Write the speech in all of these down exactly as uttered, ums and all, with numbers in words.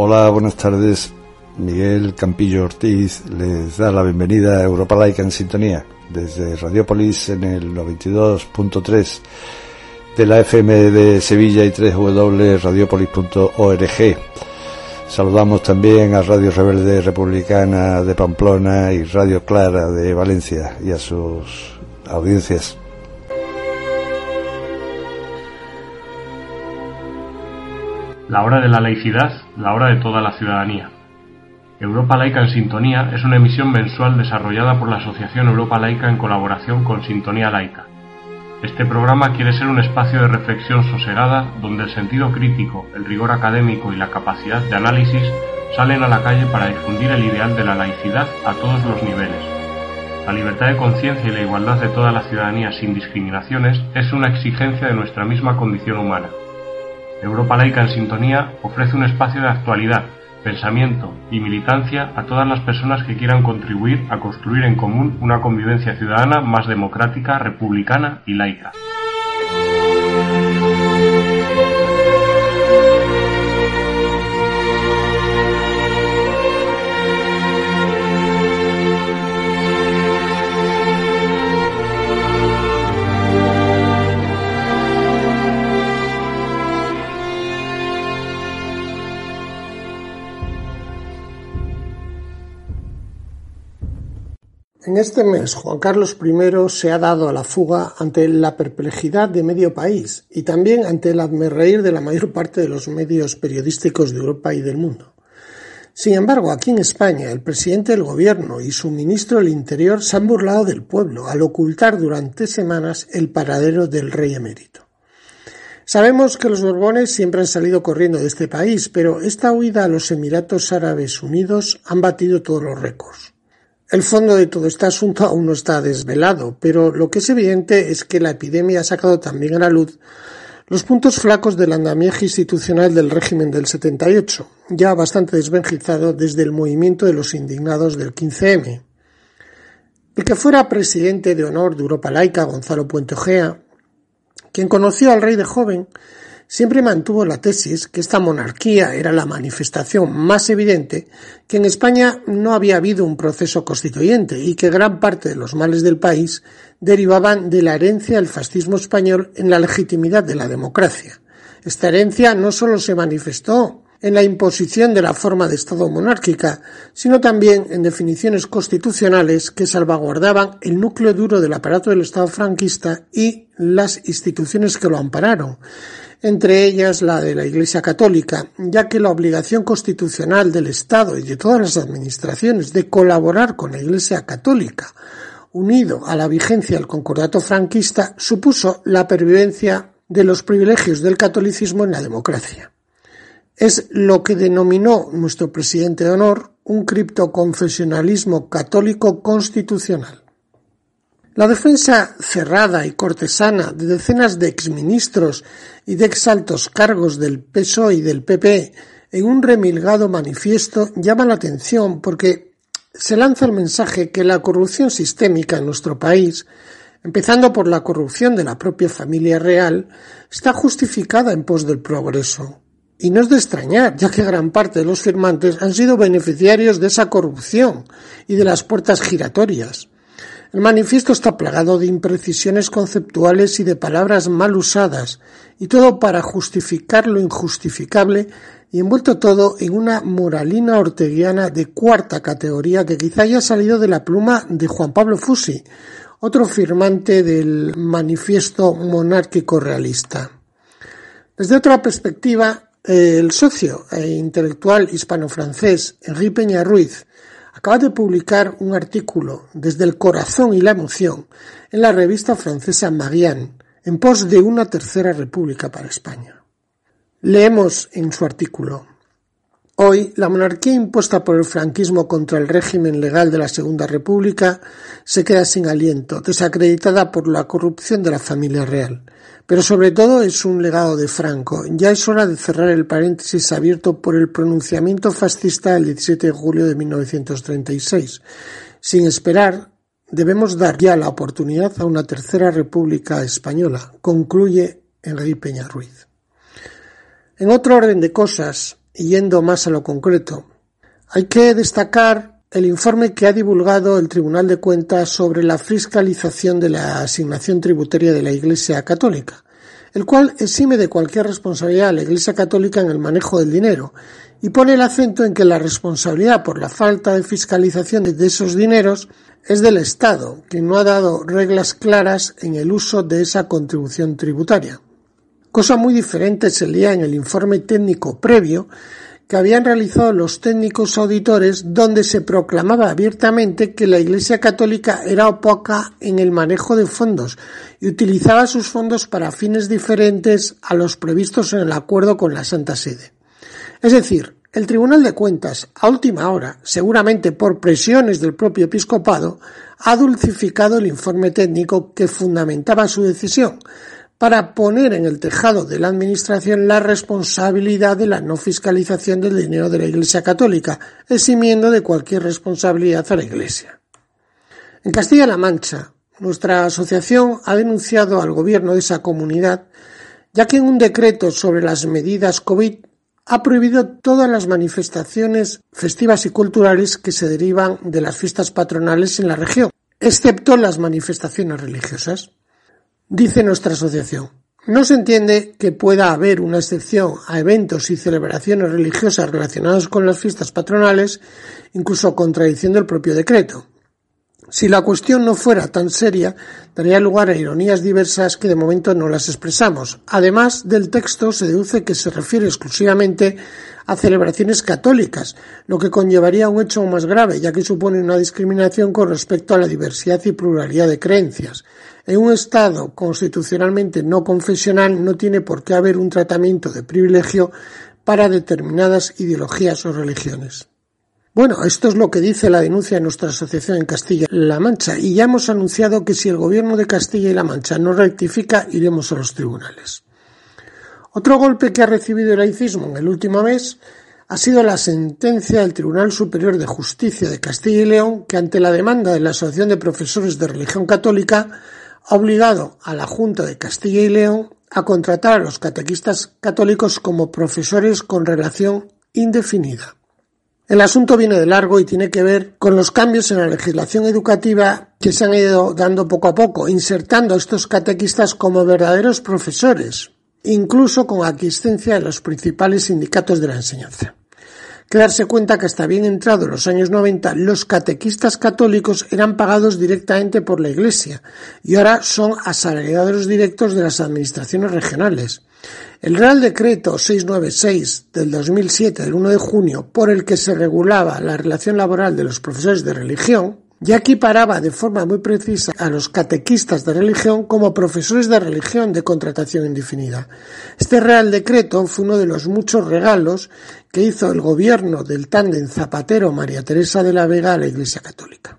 Hola, buenas tardes. Miguel Campillo Ortiz les da la bienvenida a Europa Laica en Sintonía desde Radiópolis en el noventa y dos punto tres de la F M de Sevilla y doble u doble u doble punto radiopolis punto org. Saludamos también a Radio Rebelde Republicana de Pamplona y Radio Clara de Valencia y a sus audiencias. La hora de la laicidad, la hora de toda la ciudadanía. Europa Laica en Sintonía es una emisión mensual desarrollada por la Asociación Europa Laica en colaboración con Sintonía Laica. Este programa quiere ser un espacio de reflexión sosegada donde el sentido crítico, el rigor académico y la capacidad de análisis salen a la calle para difundir el ideal de la laicidad a todos los niveles. La libertad de conciencia y la igualdad de toda la ciudadanía sin discriminaciones es una exigencia de nuestra misma condición humana. Europa Laica en Sintonía ofrece un espacio de actualidad, pensamiento y militancia a todas las personas que quieran contribuir a construir en común una convivencia ciudadana más democrática, republicana y laica. En este mes, Juan Carlos primero se ha dado a la fuga ante la perplejidad de medio país y también ante el hazmerreír de la mayor parte de los medios periodísticos de Europa y del mundo. Sin embargo, aquí en España, el presidente del gobierno y su ministro del Interior se han burlado del pueblo al ocultar durante semanas el paradero del rey emérito. Sabemos que los Borbones siempre han salido corriendo de este país, pero esta huida a los Emiratos Árabes Unidos han batido todos los récords. El fondo de todo este asunto aún no está desvelado, pero lo que es evidente es que la epidemia ha sacado también a la luz los puntos flacos del andamiaje institucional del régimen del setenta y ocho, ya bastante desvencijado desde el movimiento de los indignados del quince eme. El que fuera presidente de honor de Europa Laica, Gonzalo Puente Ojea, quien conoció al rey de joven, siempre mantuvo la tesis que esta monarquía era la manifestación más evidente que en España no había habido un proceso constituyente y que gran parte de los males del país derivaban de la herencia del fascismo español en la legitimidad de la democracia. Esta herencia no solo se manifestó en la imposición de la forma de Estado monárquica, sino también en definiciones constitucionales que salvaguardaban el núcleo duro del aparato del Estado franquista y las instituciones que lo ampararon, entre ellas la de la Iglesia Católica, ya que la obligación constitucional del Estado y de todas las administraciones de colaborar con la Iglesia Católica, unido a la vigencia del concordato franquista, supuso la pervivencia de los privilegios del catolicismo en la democracia. Es lo que denominó nuestro presidente de honor un criptoconfesionalismo católico constitucional. La defensa cerrada y cortesana de decenas de exministros y de exaltos cargos del P S O E y del P P en un remilgado manifiesto llama la atención porque se lanza el mensaje que la corrupción sistémica en nuestro país, empezando por la corrupción de la propia familia real, está justificada en pos del progreso. Y no es de extrañar, ya que gran parte de los firmantes han sido beneficiarios de esa corrupción y de las puertas giratorias. El manifiesto está plagado de imprecisiones conceptuales y de palabras mal usadas, y todo para justificar lo injustificable y envuelto todo en una moralina orteguiana de cuarta categoría que quizá haya salido de la pluma de Juan Pablo Fusi, otro firmante del manifiesto monárquico realista. Desde otra perspectiva, el socio e intelectual hispano-francés Henri Peña-Ruiz acaba de publicar un artículo desde el corazón y la emoción en la revista francesa Marianne en pos de una tercera república para España. Leemos en su artículo: hoy, la monarquía impuesta por el franquismo contra el régimen legal de la Segunda República se queda sin aliento, desacreditada por la corrupción de la familia real. Pero sobre todo es un legado de Franco. Ya es hora de cerrar el paréntesis abierto por el pronunciamiento fascista del diecisiete de julio de mil novecientos treinta y seis. Sin esperar, debemos dar ya la oportunidad a una tercera república española, concluye Henri Peña-Ruiz. En otro orden de cosas, y yendo más a lo concreto, hay que destacar el informe que ha divulgado el Tribunal de Cuentas sobre la fiscalización de la asignación tributaria de la Iglesia Católica, el cual exime de cualquier responsabilidad a la Iglesia Católica en el manejo del dinero y pone el acento en que la responsabilidad por la falta de fiscalización de esos dineros es del Estado, que no ha dado reglas claras en el uso de esa contribución tributaria. Cosa muy diferente se leía en el informe técnico previo que habían realizado los técnicos auditores, donde se proclamaba abiertamente que la Iglesia Católica era opaca en el manejo de fondos y utilizaba sus fondos para fines diferentes a los previstos en el acuerdo con la Santa Sede. Es decir, el Tribunal de Cuentas, a última hora, seguramente por presiones del propio episcopado, ha dulcificado el informe técnico que fundamentaba su decisión, para poner en el tejado de la Administración la responsabilidad de la no fiscalización del dinero de la Iglesia Católica, eximiendo de cualquier responsabilidad a la Iglesia. En Castilla-La Mancha, nuestra asociación ha denunciado al gobierno de esa comunidad, ya que en un decreto sobre las medidas COVID ha prohibido todas las manifestaciones festivas y culturales que se derivan de las fiestas patronales en la región, excepto las manifestaciones religiosas. Dice nuestra asociación, no se entiende que pueda haber una excepción a eventos y celebraciones religiosas relacionados con las fiestas patronales, incluso contradiciendo el propio decreto. Si la cuestión no fuera tan seria, daría lugar a ironías diversas que de momento no las expresamos. Además, del texto se deduce que se refiere exclusivamente a celebraciones católicas, lo que conllevaría un hecho más grave, ya que supone una discriminación con respecto a la diversidad y pluralidad de creencias. En un Estado constitucionalmente no confesional no tiene por qué haber un tratamiento de privilegio para determinadas ideologías o religiones. Bueno, esto es lo que dice la denuncia de nuestra asociación en Castilla-La Mancha y ya hemos anunciado que si el gobierno de Castilla y La Mancha no rectifica, iremos a los tribunales. Otro golpe que ha recibido el laicismo en el último mes ha sido la sentencia del Tribunal Superior de Justicia de Castilla y León, que ante la demanda de la Asociación de Profesores de Religión Católica ha obligado a la Junta de Castilla y León a contratar a los catequistas católicos como profesores con relación indefinida. El asunto viene de largo y tiene que ver con los cambios en la legislación educativa que se han ido dando poco a poco, insertando a estos catequistas como verdaderos profesores, incluso con aquiescencia de los principales sindicatos de la enseñanza. Hay que darse cuenta que hasta bien entrado en los años noventa, los catequistas católicos eran pagados directamente por la Iglesia y ahora son asalariados directos de las administraciones regionales. El Real Decreto seiscientos noventa y seis del dos mil siete, del uno de junio, por el que se regulaba la relación laboral de los profesores de religión, ya equiparaba de forma muy precisa a los catequistas de religión como profesores de religión de contratación indefinida. Este Real Decreto fue uno de los muchos regalos que hizo el gobierno del tándem Zapatero-María Teresa de la Vega a la Iglesia Católica.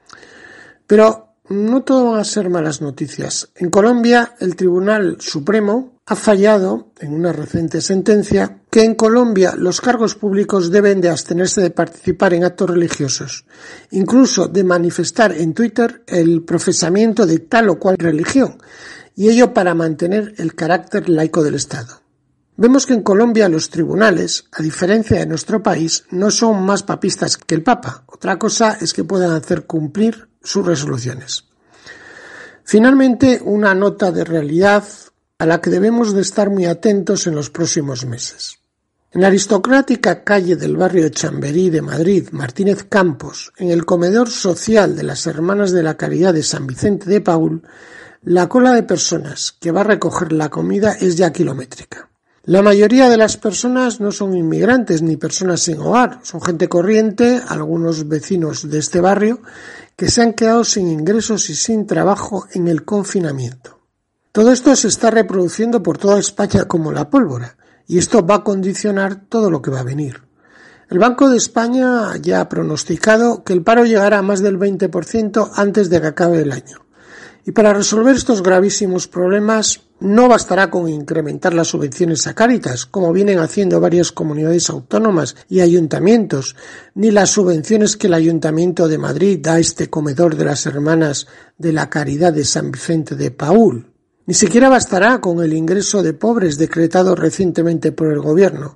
Pero no todo van a ser malas noticias. En Colombia, el Tribunal Supremo ha fallado en una reciente sentencia que en Colombia los cargos públicos deben de abstenerse de participar en actos religiosos, incluso de manifestar en Twitter el profesamiento de tal o cual religión, y ello para mantener el carácter laico del Estado. Vemos que en Colombia los tribunales, a diferencia de nuestro país, no son más papistas que el Papa. Otra cosa es que puedan hacer cumplir sus resoluciones. Finalmente, una nota de realidad a la que debemos de estar muy atentos en los próximos meses. En la aristocrática calle del barrio de Chamberí de Madrid, Martínez Campos, en el comedor social de las Hermanas de la Caridad de San Vicente de Paúl, la cola de personas que va a recoger la comida es ya kilométrica. La mayoría de las personas no son inmigrantes ni personas sin hogar, son gente corriente, algunos vecinos de este barrio, que se han quedado sin ingresos y sin trabajo en el confinamiento. Todo esto se está reproduciendo por toda España como la pólvora, y esto va a condicionar todo lo que va a venir. El Banco de España ya ha pronosticado que el paro llegará a más del veinte por ciento antes de que acabe el año. Y para resolver estos gravísimos problemas no bastará con incrementar las subvenciones a Cáritas, como vienen haciendo varias comunidades autónomas y ayuntamientos, ni las subvenciones que el Ayuntamiento de Madrid da a este comedor de las Hermanas de la Caridad de San Vicente de Paúl. Ni siquiera bastará con el ingreso de pobres decretado recientemente por el gobierno.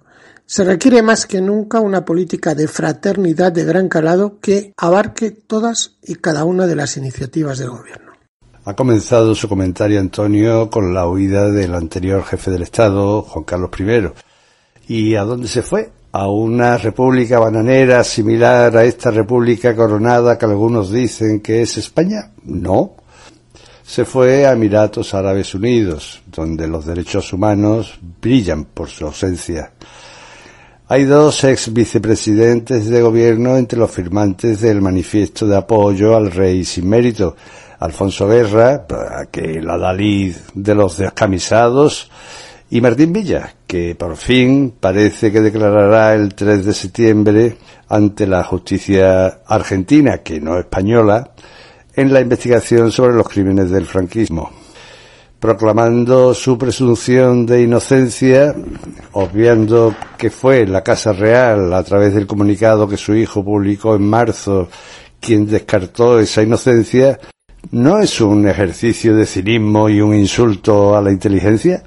Se requiere más que nunca una política de fraternidad de gran calado que abarque todas y cada una de las iniciativas del gobierno. Ha comenzado su comentario, Antonio, con la huida del anterior jefe del Estado, Juan Carlos primero. ¿Y a dónde se fue? ¿A una república bananera similar a esta república coronada que algunos dicen que es España? No. Se fue a Emiratos Árabes Unidos, donde los derechos humanos brillan por su ausencia. Hay dos ex vicepresidentes de gobierno entre los firmantes del manifiesto de apoyo al rey sin mérito: Alfonso Guerra, aquel adalid de los descamisados, y Martín Villa, que por fin parece que declarará el tres de septiembre ante la justicia argentina, que no española, en la investigación sobre los crímenes del franquismo. Proclamando su presunción de inocencia, obviando que fue la Casa Real, a través del comunicado que su hijo publicó en marzo, quien descartó esa inocencia, ¿no es un ejercicio de cinismo y un insulto a la inteligencia?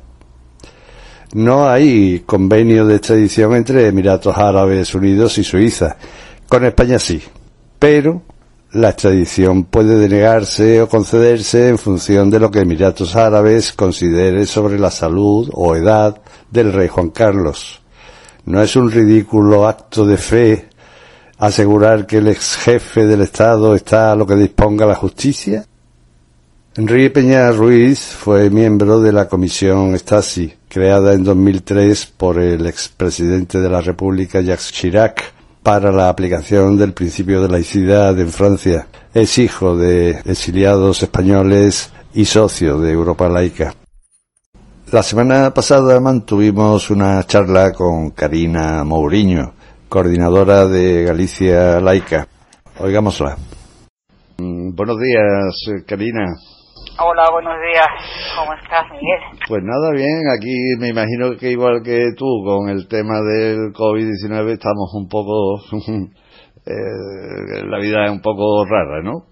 No hay convenio de extradición entre Emiratos Árabes Unidos y Suiza. Con España sí, pero la extradición puede denegarse o concederse en función de lo que Emiratos Árabes considere sobre la salud o edad del rey Juan Carlos. ¿No es un ridículo acto de fe asegurar que el ex jefe del Estado está a lo que disponga la justicia? Enrique Peña Ruiz fue miembro de la Comisión Stasi, creada en dos mil tres por el expresidente de la República Jacques Chirac, para la aplicación del principio de laicidad en Francia. Es hijo de exiliados españoles y socio de Europa Laica. La semana pasada mantuvimos una charla con Karina Mourinho, coordinadora de Galicia Laica. Oigámosla. Buenos días, Karina. Hola, buenos días. ¿Cómo estás, Miguel? Pues nada, bien. Aquí me imagino que igual que tú, con el tema del covid diecinueve, estamos un poco... eh, la vida es un poco rara, ¿no?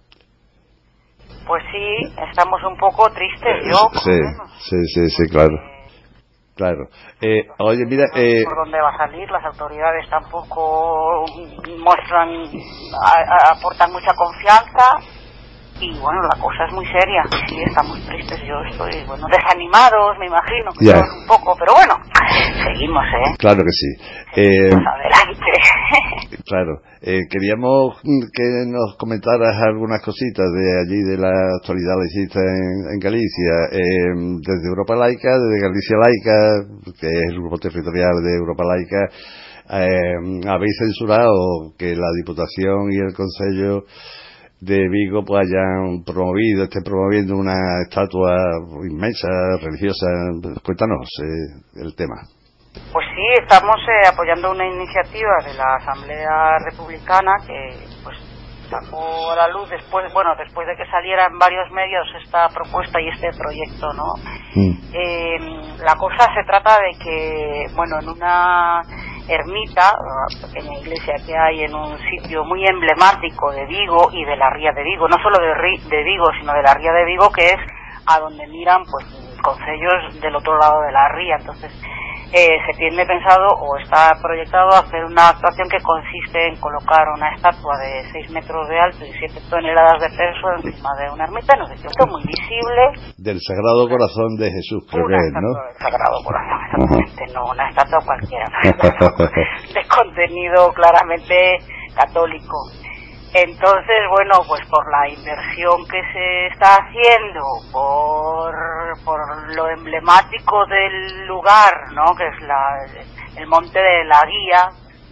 Pues sí, estamos un poco tristes, yo. Sí, sí, sí, sí, claro. Claro. Eh, oye, mira... No sé eh, por dónde va a salir, las autoridades tampoco muestran, a, a, aportan mucha confianza. Y bueno, la cosa es muy seria. Sí, estamos tristes. Yo estoy, bueno, desanimados, me imagino, que yeah. todos un poco, pero bueno, seguimos, ¿eh? Claro que sí. Seguimos eh, adelante. Claro. Eh, queríamos que nos comentaras algunas cositas de allí, de la actualidad laicista en, en Galicia. Eh, desde Europa Laica, desde Galicia Laica, que es el grupo territorial de Europa Laica, eh, habéis censurado que la Diputación y el Concello de Vigo pues hayan promovido, estén promoviendo una estatua inmensa, religiosa. Cuéntanos eh, el tema. Pues sí, estamos eh, apoyando una iniciativa de la Asamblea Republicana que pues sacó a la luz después, bueno, después de que saliera en varios medios esta propuesta y este proyecto, ¿no? Mm. Eh, la cosa se trata de que, bueno, en una ermita, una pequeña iglesia que hay en un sitio muy emblemático de Vigo y de la Ría de Vigo, no solo de, Ri, de Vigo, sino de la Ría de Vigo, que es a donde miran pues concellos del otro lado de la ría. Entonces eh, se tiene pensado o está proyectado hacer una actuación que consiste en colocar una estatua de seis metros de alto y siete toneladas de peso encima de una ermita, no sé, esto muy visible. Del Sagrado Corazón de Jesús, creo que es, ¿no? Del Sagrado Corazón, exactamente, no una estatua cualquiera, de contenido claramente católico. Entonces, bueno, pues por la inversión que se está haciendo, por, por lo emblemático del lugar, ¿no?, que es la, el Monte de la Guía,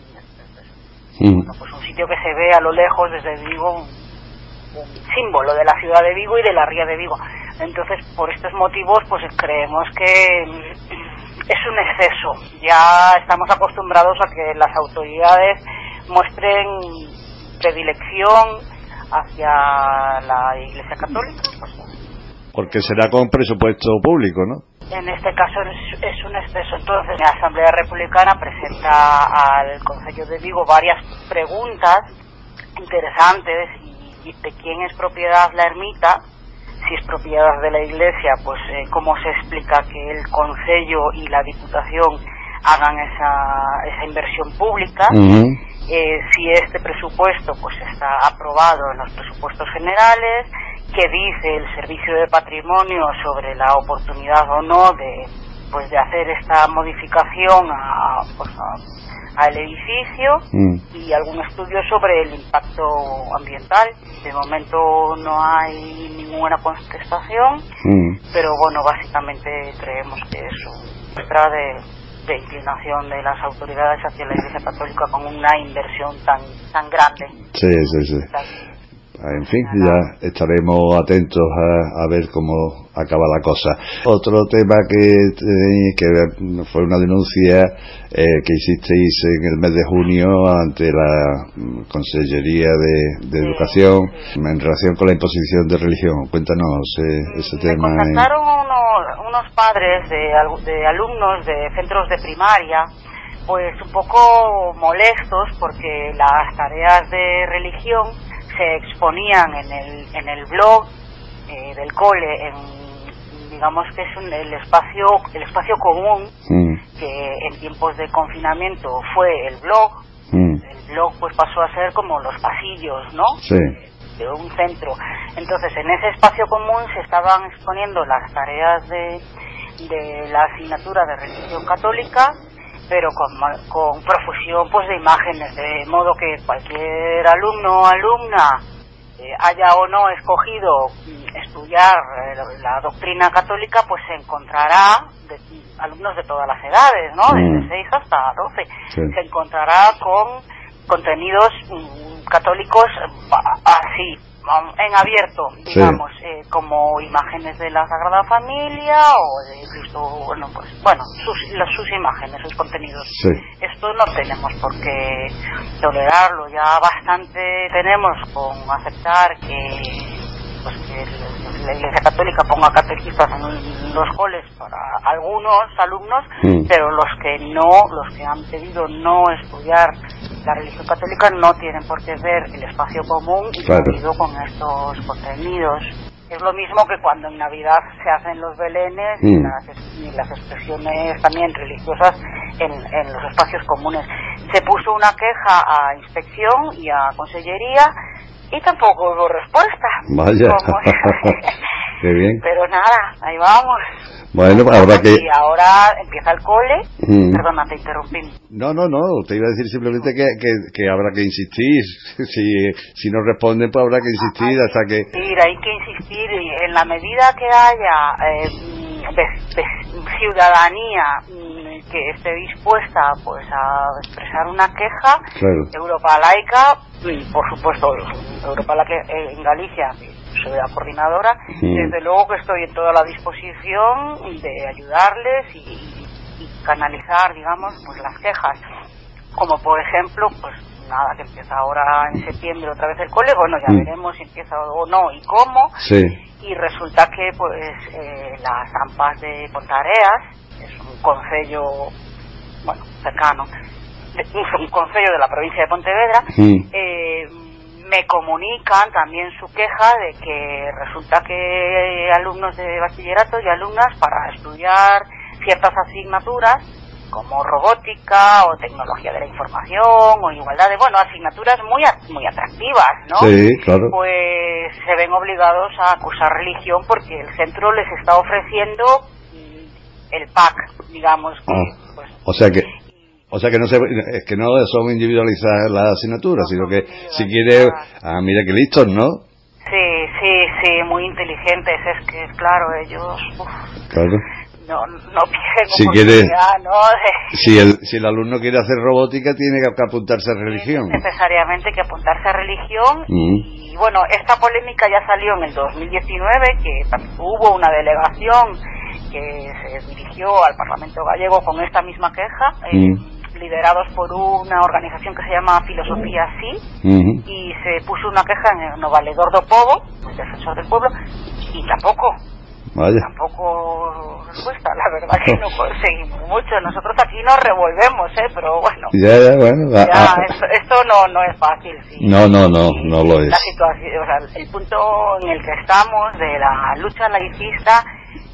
mm. bueno, pues un sitio que se ve a lo lejos desde Vigo, un, un símbolo de la ciudad de Vigo y de la Ría de Vigo. Entonces, por estos motivos, pues creemos que es un exceso. Ya estamos acostumbrados a que las autoridades muestren predilección hacia la Iglesia Católica. Pues, porque será con presupuesto público, ¿no? En este caso es, es un exceso. Entonces, la Asamblea Republicana presenta al Concello de Vigo varias preguntas interesantes y, y de quién es propiedad la ermita. Si es propiedad de la Iglesia, pues eh, cómo se explica que el Concello y la Diputación hagan esa, esa inversión pública. Uh-huh. Eh, si este presupuesto pues está aprobado en los presupuestos generales, qué dice el Servicio de Patrimonio sobre la oportunidad o no de pues de hacer esta modificación a, pues, a, al edificio, mm. y algún estudio sobre el impacto ambiental. De momento no hay ninguna contestación, mm. pero bueno, básicamente creemos que es una muestra de de inclinación de las autoridades hacia la Iglesia Católica con una inversión tan tan grande. Sí, sí, sí. En fin, ya estaremos atentos a, a ver cómo acaba la cosa. Otro tema que que fue una denuncia eh, que hicisteis en el mes de junio ante la Consellería de, de Educación, sí, sí. en relación con la imposición de religión. Cuéntanos eh, ese Me tema. Me contactaron en... unos, unos padres de, de alumnos de centros de primaria, pues un poco molestos porque las tareas de religión se exponían en el en el blog eh, del cole, en, digamos que es un, el espacio el espacio común, mm. que en tiempos de confinamiento fue el blog. Mm. El blog pues pasó a ser como los pasillos, ¿no? Sí. De, de un centro. Entonces en ese espacio común se estaban exponiendo las tareas de de la asignatura de religión católica, pero con, con profusión pues de imágenes, de modo que cualquier alumno o alumna eh, haya o no escogido estudiar eh, la doctrina católica, pues se encontrará, de, alumnos de todas las edades, ¿no? Desde seis hasta doce, sí. se encontrará con contenidos mm, católicos así, en abierto, digamos, sí. eh, como imágenes de la Sagrada Familia o de Cristo, bueno, pues, bueno, sus, las, sus imágenes, sus contenidos. Sí. Esto no tenemos por qué tolerarlo, ya bastante tenemos con aceptar que, pues, que la Iglesia Católica ponga catequistas en los coles para algunos alumnos, mm. pero los que no, los que han pedido no estudiar la religión católica no tienen por qué ver el espacio común y claro. con estos contenidos. Es lo mismo que cuando en Navidad se hacen los belenes mm. y, las, y las expresiones también religiosas en, en los espacios comunes. Se puso una queja a inspección y a consellería y tampoco hubo respuesta. Vaya. Qué bien. Pero nada, ahí vamos. Bueno, habrá que... Y ahora empieza el cole. Mm. Perdona, te interrumpí. No, no, no. Te iba a decir simplemente que, que, que habrá que insistir. Si, si no responden, pues habrá que insistir hay hasta que... Sí, hay que insistir. Y en la medida que haya eh, de, de ciudadanía que esté dispuesta pues a expresar una queja, claro. Europa Laica, por supuesto, Europa Laica en Galicia, soy la coordinadora, sí. desde luego que estoy en toda la disposición de ayudarles y, y canalizar, digamos, pues las quejas, como por ejemplo, pues nada, que empieza ahora en septiembre otra vez el cole, bueno, ya mm. veremos si empieza o no y cómo, sí. y resulta que pues eh, las AMPAs de Pontareas, es un concello, bueno, cercano, un concello de la provincia de Pontevedra, mm. eh, me comunican también su queja de que resulta que alumnos de bachillerato y alumnas para estudiar ciertas asignaturas como robótica o tecnología de la información o igualdad de, bueno, asignaturas muy muy atractivas, ¿no? Sí, claro. Pues se ven obligados a cursar religión porque el centro les está ofreciendo el pack, digamos. Que, ah, pues, o sea que O sea que no se, es que no son individualizadas las asignaturas, no sino que si quiere, ah, mira que listos, ¿no? Sí, sí, sí, muy inteligentes, es que, claro, ellos, uf, claro. no, no pierden si quiere, ¿no? De, si el, si el alumno quiere hacer robótica, tiene que apuntarse a religión. Necesariamente que apuntarse a religión, mm. y bueno, esta polémica ya salió en el dos mil diecinueve, que hubo una delegación que se dirigió al Parlamento gallego con esta misma queja, eh, mm. liderados por una organización que se llama Filosofía Sí, uh-huh. y se puso una queja en el Valedor do Pobo, el defensor del pueblo, y tampoco, Vaya. tampoco respuesta, la verdad que no conseguimos mucho. Nosotros aquí nos revolvemos, ¿eh? Pero bueno, ya, ya, bueno, ya, ah, esto, esto no, no es fácil. ¿Sí? No, no, no, y, no lo es. La situación, o sea, el punto en el que estamos de la lucha laicista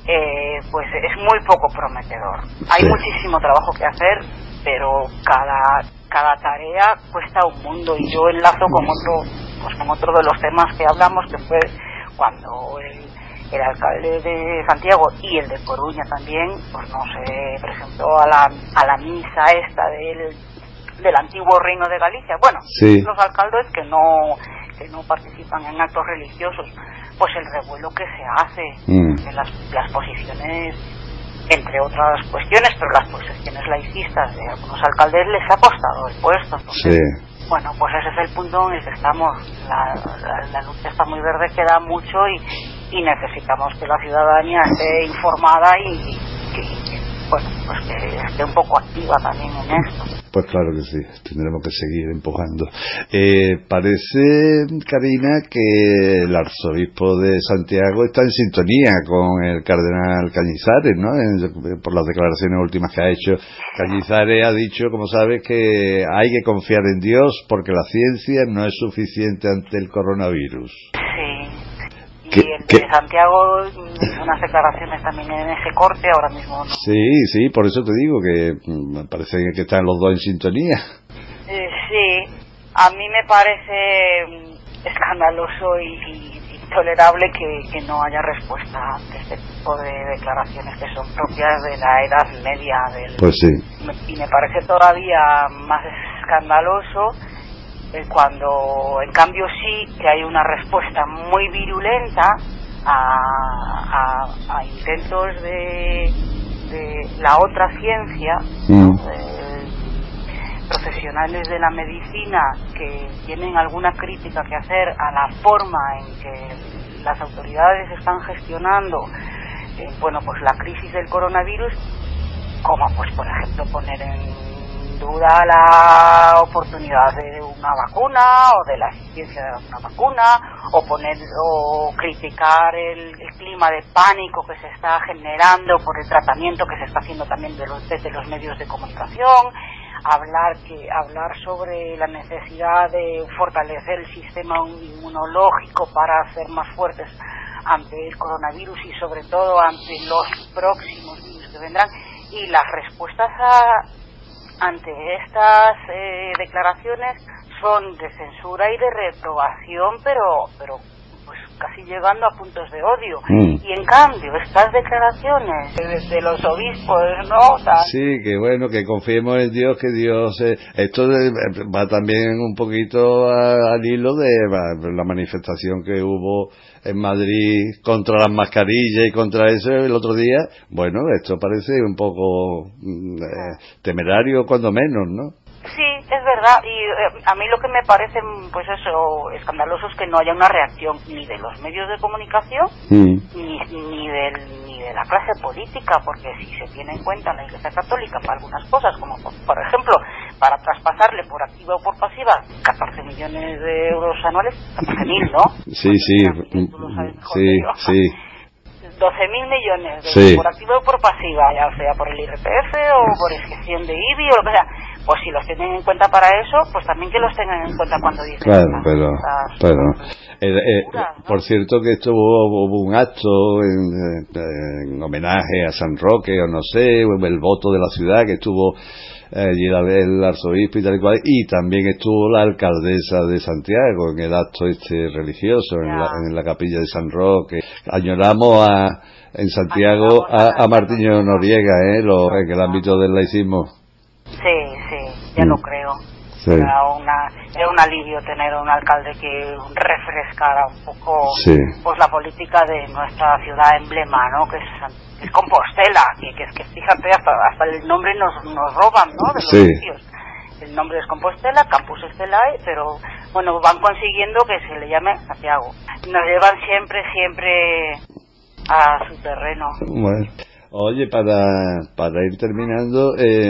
eh, pues es muy poco prometedor. Hay sí. muchísimo trabajo que hacer, pero cada cada tarea cuesta un mundo, y yo enlazo con otro, pues con otro de los temas que hablamos, que fue cuando el, el alcalde de Santiago y el de Coruña también, pues no se presentó a la a la misa esta del del antiguo Reino de Galicia. Bueno, sí. los alcaldes que no que no participan en actos religiosos, pues el revuelo que se hace, mm. en las, las posiciones, entre otras cuestiones, pero las posiciones laicistas de algunos alcaldes les ha costado el puesto. Entonces, sí. bueno, pues ese es el punto en el que estamos. La, la, la lucha está muy verde, queda mucho, y, y necesitamos que la ciudadanía esté informada y que, bueno, pues que esté un poco activa también en esto. Pues claro que sí, tendremos que seguir empujando. Eh, parece, Karina, que el arzobispo de Santiago está en sintonía con el cardenal Cañizares, ¿no? En, por las declaraciones últimas que ha hecho. Cañizares ha dicho, como sabes, que hay que confiar en Dios porque la ciencia no es suficiente ante el coronavirus. Sí. ¿Qué, y el qué? de Santiago, unas declaraciones también en ese corte, ahora mismo no. Sí, sí, por eso te digo que me parece que están los dos en sintonía. Eh, sí, a mí me parece escandaloso y, y intolerable que, que no haya respuesta ante este tipo de declaraciones que son propias de la Edad Media. Del, pues sí. Y me parece todavía más escandaloso cuando en cambio sí que hay una respuesta muy virulenta a, a, a intentos de, de la otra ciencia, mm. de profesionales de la medicina que tienen alguna crítica que hacer a la forma en que las autoridades están gestionando eh, bueno, pues la crisis del coronavirus, como pues por ejemplo poner en duda la oportunidad de una vacuna o de la eficiencia de una vacuna, o poner o criticar el, el clima de pánico que se está generando por el tratamiento que se está haciendo también de los, desde los medios de comunicación, hablar que hablar sobre la necesidad de fortalecer el sistema inmunológico para ser más fuertes ante el coronavirus y sobre todo ante los próximos virus que vendrán, y las respuestas a ante estas eh, declaraciones son de censura y de reprobación, pero pero pues casi llegando a puntos de odio. Mm. Y en cambio estas declaraciones de, de los obispos, ¿no? Tan... Sí, que bueno, que confiemos en Dios, que Dios... Eh, esto de, va también un poquito a, al hilo de va, la manifestación que hubo en Madrid contra las mascarillas y contra eso el otro día. Bueno, esto parece un poco eh, temerario cuando menos, ¿no? Sí, es verdad, y eh, a mí lo que me parece, pues eso, escandaloso es que no haya una reacción ni de los medios de comunicación mm. ni, ni, del, ni de la clase política, porque si se tiene en cuenta la Iglesia Católica para algunas cosas, como por, por ejemplo, para traspasarle por activa o por pasiva catorce millones de euros anuales, catorce mil, ¿no? Sí, sí, tú lo sabes mejor sí, que yo. sí. doce mil millones de, sí. por activa o por pasiva, ya sea por el I R P F o por excepción de I B I o lo que sea. Pues si los tienen en cuenta para eso, pues también que los tengan en cuenta cuando dicen... Claro, pero... estas, pero eh, eh, figuras, ¿no? Por cierto que esto hubo, hubo un acto en, en homenaje a San Roque, o no sé, el voto de la ciudad, que estuvo allí eh, el arzobispo y tal y cual, y también estuvo la alcaldesa de Santiago en el acto este religioso, en la, en la capilla de San Roque. Añoramos a, en Santiago a, a Martiño Noriega, ¿eh? Lo, en el ámbito del laicismo. Sí, sí, ya mm. lo creo. Sí. Era, una, era un alivio tener un alcalde que refrescara un poco sí. pues la política de nuestra ciudad emblema, ¿no? Que es, es Compostela, que, que, que fíjate, hasta, hasta el nombre nos, nos roban, ¿no? De los sí. sitios. El nombre es Compostela, Campus Estelae, pero bueno, van consiguiendo que se le llame Santiago. Nos llevan siempre, siempre a su terreno. Bueno. Oye, para, para ir terminando, eh,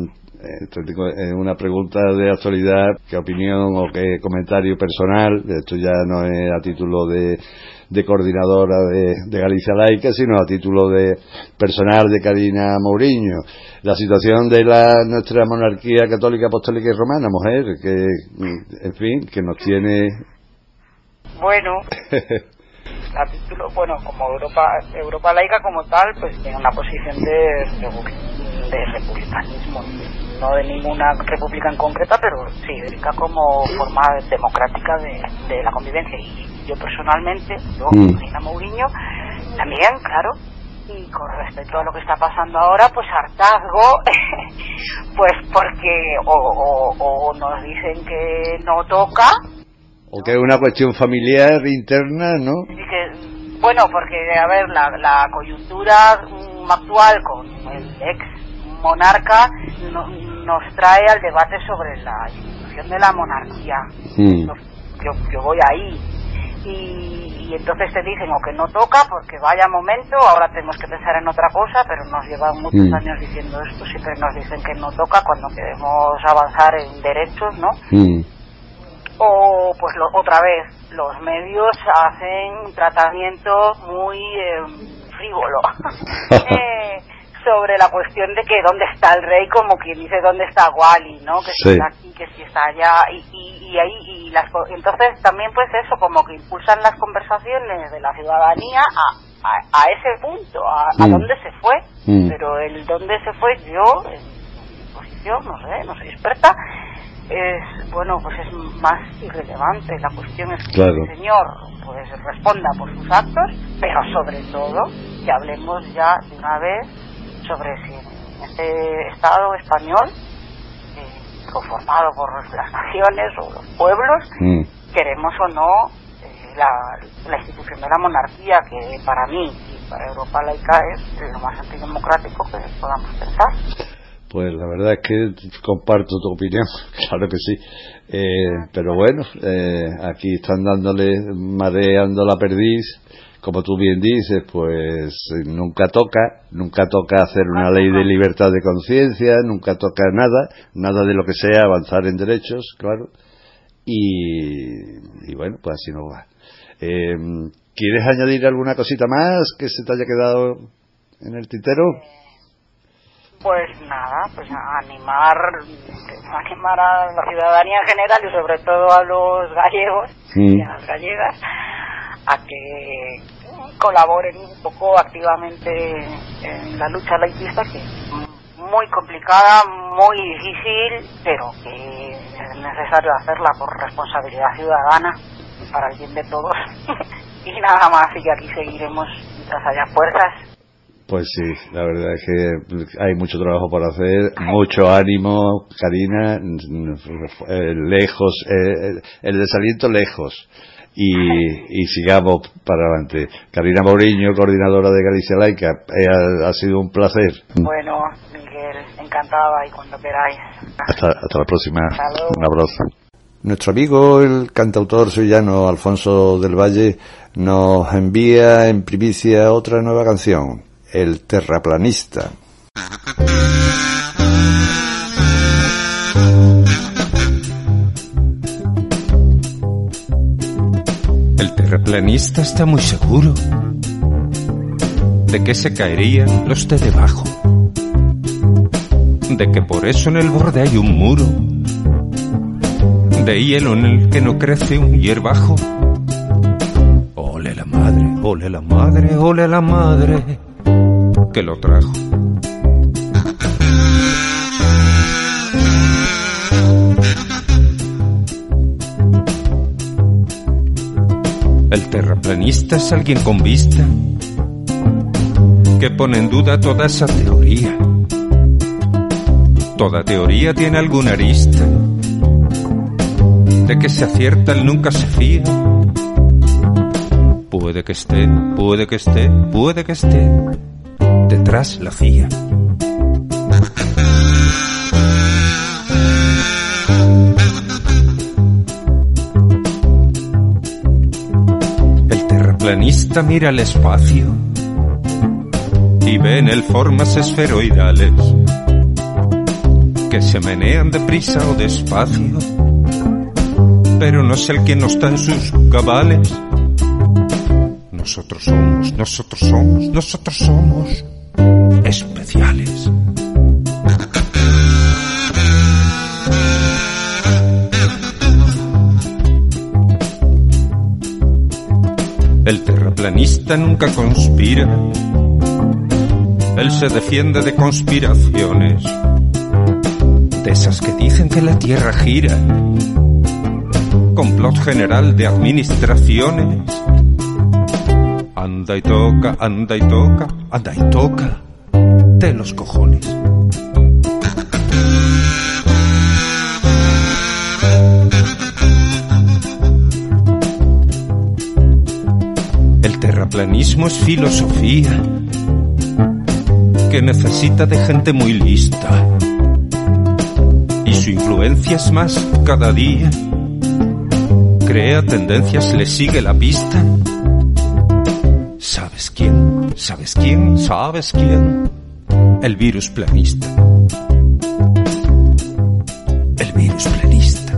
eh, una pregunta de actualidad, qué opinión o qué comentario personal, esto ya no es a título de, de coordinadora de, de Galicia Laica, sino a título de personal de Karina Mouriño. La situación de la nuestra monarquía católica, apostólica y romana, mujer, que, en fin, que nos tiene... Bueno... a título, bueno, como Europa Europa laica como tal, pues tiene una posición de, de republicanismo, no de ninguna república en concreta, pero sí, dedica como forma democrática de, de la convivencia. Y yo personalmente, yo, Marina Mourinho, también, claro. Y con respecto a lo que está pasando ahora, pues hartazgo, pues porque o, o, o nos dicen que no toca, o que es una cuestión familiar interna, ¿no? Y que, bueno, porque a ver, la, la coyuntura actual con el ex monarca no, nos trae al debate sobre la institución de la monarquía. Mm. Yo, yo voy ahí. Y, y entonces te dicen o que no toca porque vaya momento, ahora tenemos que pensar en otra cosa, pero nos llevan muchos mm. años diciendo esto, siempre nos dicen que no toca cuando queremos avanzar en derechos, ¿no? Mm. O pues lo, otra vez, los medios hacen un tratamiento muy eh, frívolo eh, sobre la cuestión de que dónde está el rey, como quien dice dónde está Wally, ¿no? Que si sí. está aquí, que si está allá, y, y, y ahí y las entonces también pues eso, como que impulsan las conversaciones de la ciudadanía a, a, a ese punto, a, mm. a dónde se fue, mm. pero el dónde se fue, yo en mi posición, no sé, no soy experta, es, bueno, pues es más irrelevante. La cuestión es que claro. el señor pues responda por sus actos, pero sobre todo que hablemos ya de una vez sobre si en este Estado español, eh, conformado por las naciones o los pueblos, mm. queremos o no eh, la, la institución de la monarquía, que para mí y para Europa laica es lo más antidemocrático que podamos pensar. Pues la verdad es que comparto tu opinión, claro que sí, eh, pero bueno, eh, aquí están dándole, mareando la perdiz, como tú bien dices, pues nunca toca, nunca toca hacer una ley de libertad de conciencia, nunca toca nada, nada de lo que sea avanzar en derechos, claro, y, y bueno, pues así no va. Eh, ¿Quieres añadir alguna cosita más que se te haya quedado en el tintero? Pues nada, pues animar, animar a la ciudadanía en general y sobre todo a los gallegos sí. y a las gallegas a que colaboren un poco activamente en la lucha laicista, que es muy complicada, muy difícil, pero que es necesario hacerla por responsabilidad ciudadana para el bien de todos. Y nada más, y que aquí seguiremos mientras haya fuerzas. Pues sí, la verdad es que hay mucho trabajo por hacer, mucho ánimo, Karina, eh, lejos, eh, el desaliento lejos, y, y sigamos para adelante. Karina Mourinho, coordinadora de Galicia Laica, eh, ha, ha sido un placer. Bueno, Miguel, encantada, y cuando queráis. Hasta, hasta la próxima, un abrazo. Nuestro amigo, el cantautor sevillano Alfonso del Valle, nos envía en primicia otra nueva canción. El terraplanista. El terraplanista está muy seguro de que se caerían los de debajo, de que por eso en el borde hay un muro de hielo en el que no crece un hierbajo. Ole la madre, ole la madre, ole la madre que lo trajo. El terraplanista es alguien con vista que pone en duda toda esa teoría. Toda teoría tiene alguna arista, de que se acierta el nunca se fía. Puede que esté, puede que esté, puede que esté detrás la C I A. El terraplanista mira el espacio y ve en él formas esferoidales que se menean deprisa o despacio, pero no es el quien no está en sus cabales. Nosotros somos, nosotros somos, nosotros somos especiales. El terraplanista nunca conspira. Él se defiende de conspiraciones, de esas que dicen que la Tierra gira. Complot general de administraciones. Anda y toca, anda y toca, anda y toca de los cojones. El terraplanismo es filosofía que necesita de gente muy lista, y su influencia es más cada día. Crea tendencias, le sigue la pista. ¿Sabes quién? ¿Sabes quién? ¿Sabes quién? El virus planista. El virus planista.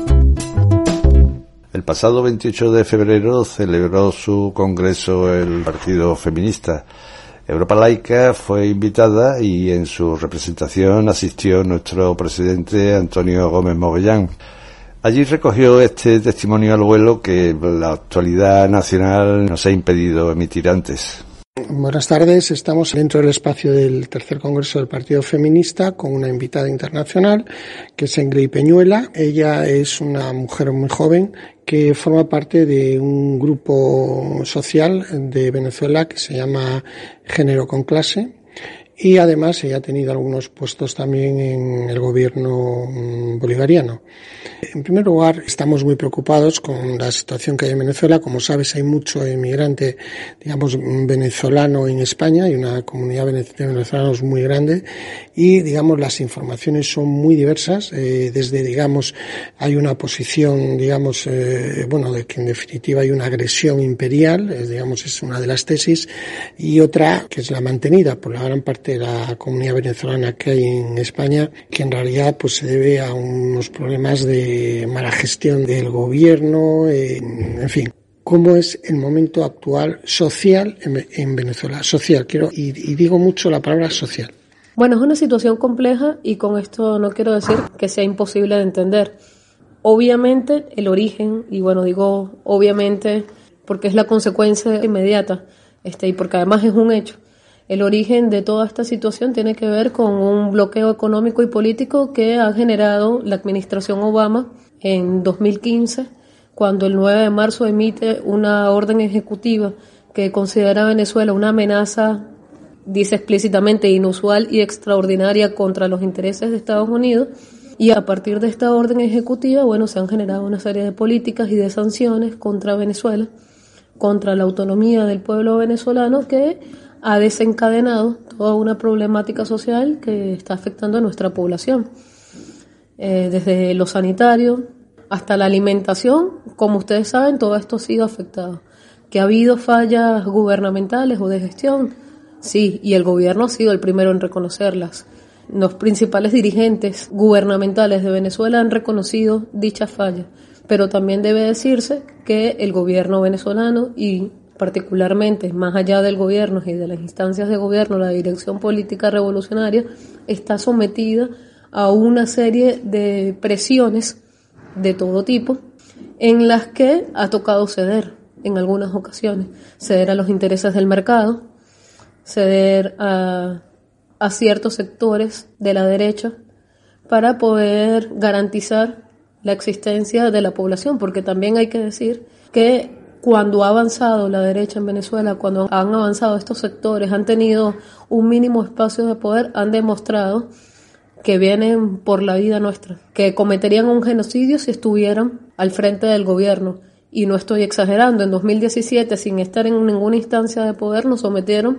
El pasado veintiocho de febrero celebró su congreso el Partido Feminista. Europa Laica fue invitada y en su representación asistió nuestro presidente Antonio Gómez Mogollán. Allí recogió este testimonio al vuelo que la actualidad nacional nos ha impedido emitir antes. Buenas tardes, estamos dentro del espacio del tercer congreso del Partido Feminista con una invitada internacional que es Engrey Peñuela. Ella es una mujer muy joven que forma parte de un grupo social de Venezuela que se llama Género con Clase, y además ella ha tenido algunos puestos también en el gobierno bolivariano. En primer lugar, estamos muy preocupados con la situación que hay en Venezuela. Como sabes, hay mucho inmigrante, digamos, venezolano en España, hay una comunidad de venezolanos muy grande y, digamos, las informaciones son muy diversas. Eh, desde, digamos, hay una posición, digamos, eh, bueno, de que en definitiva hay una agresión imperial, eh, digamos, es una de las tesis, y otra que es la mantenida por la gran parte de la comunidad venezolana que hay en España, que en realidad pues se debe a unos problemas de mala gestión del gobierno, eh, en fin. ¿Cómo es el momento actual social en, en Venezuela? Social, quiero, y, y digo mucho la palabra social. Bueno, es una situación compleja y con esto no quiero decir que sea imposible de entender. Obviamente el origen, y bueno, digo obviamente porque es la consecuencia inmediata, este, y porque además es un hecho. El origen de toda esta situación tiene que ver con un bloqueo económico y político que ha generado la administración Obama en dos mil quince, cuando el nueve de marzo emite una orden ejecutiva que considera a Venezuela una amenaza, dice explícitamente, inusual y extraordinaria contra los intereses de Estados Unidos. Y a partir de esta orden ejecutiva, bueno, se han generado una serie de políticas y de sanciones contra Venezuela, contra la autonomía del pueblo venezolano, que ha desencadenado toda una problemática social que está afectando a nuestra población. Eh, desde lo sanitario hasta la alimentación, como ustedes saben, todo esto ha sido afectado. ¿Que ha habido fallas gubernamentales o de gestión? Sí, y el gobierno ha sido el primero en reconocerlas. Los principales dirigentes gubernamentales de Venezuela han reconocido dichas fallas, pero también debe decirse que el gobierno venezolano y particularmente más allá del gobierno y de las instancias de gobierno, la dirección política revolucionaria está sometida a una serie de presiones de todo tipo en las que ha tocado ceder en algunas ocasiones, ceder a los intereses del mercado, ceder a, a ciertos sectores de la derecha para poder garantizar la existencia de la población, porque también hay que decir que cuando ha avanzado la derecha en Venezuela, cuando han avanzado estos sectores, han tenido un mínimo espacio de poder, han demostrado que vienen por la vida nuestra, que cometerían un genocidio si estuvieran al frente del gobierno. Y no estoy exagerando, en dos mil diecisiete, sin estar en ninguna instancia de poder, nos sometieron